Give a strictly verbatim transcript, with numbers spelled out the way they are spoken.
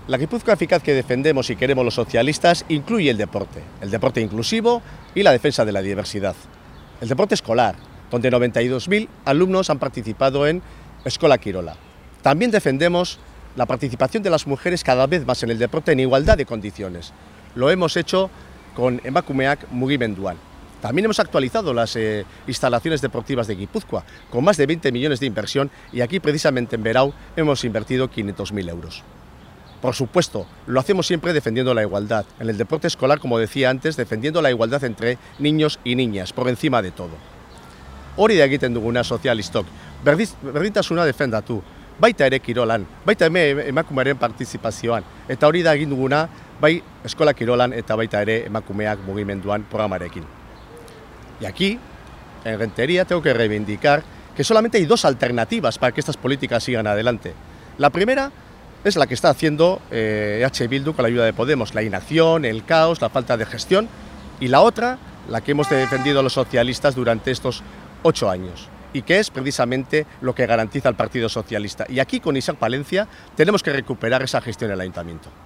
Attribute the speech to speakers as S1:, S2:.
S1: La Guipúzcoa eficaz que defendemos y queremos los socialistas incluye el deporte, el deporte inclusivo y la defensa de la diversidad. El deporte escolar, donde noventa y dos mil alumnos han participado en Eskola Kirola. También defendemos la participación de las mujeres cada vez más en el deporte en igualdad de condiciones. Lo hemos hecho con Emakumeak Mugimenduan. También hemos actualizado las eh, instalaciones deportivas de Guipúzcoa, con más de veinte millones de inversión, y aquí precisamente en Berau hemos invertido quinientos mil euros. Por supuesto, lo hacemos siempre defendiendo la igualdad. En el deporte escolar, como decía antes, defendiendo la igualdad entre niños y niñas, por encima de todo. Hori da egiten duguna sozialistok, berdintasuna defendatu, baita ere kirolan, baita eme emakumearen partizipazioan, eta hori da egin duguna bai eskola kirolan eta baita ere emakumeak mugimenduan programarekin. Y aquí, en Rentería, tengo que reivindicar que solamente hay dos alternativas para que estas políticas sigan adelante. La primera es la que está haciendo eh, H. Bildu con la ayuda de Podemos, la inacción, el caos, la falta de gestión, y la otra, la que hemos defendido los socialistas durante estos ocho años, y que es precisamente lo que garantiza el Partido Socialista. Y aquí con Isaac Palencia tenemos que recuperar esa gestión en el Ayuntamiento.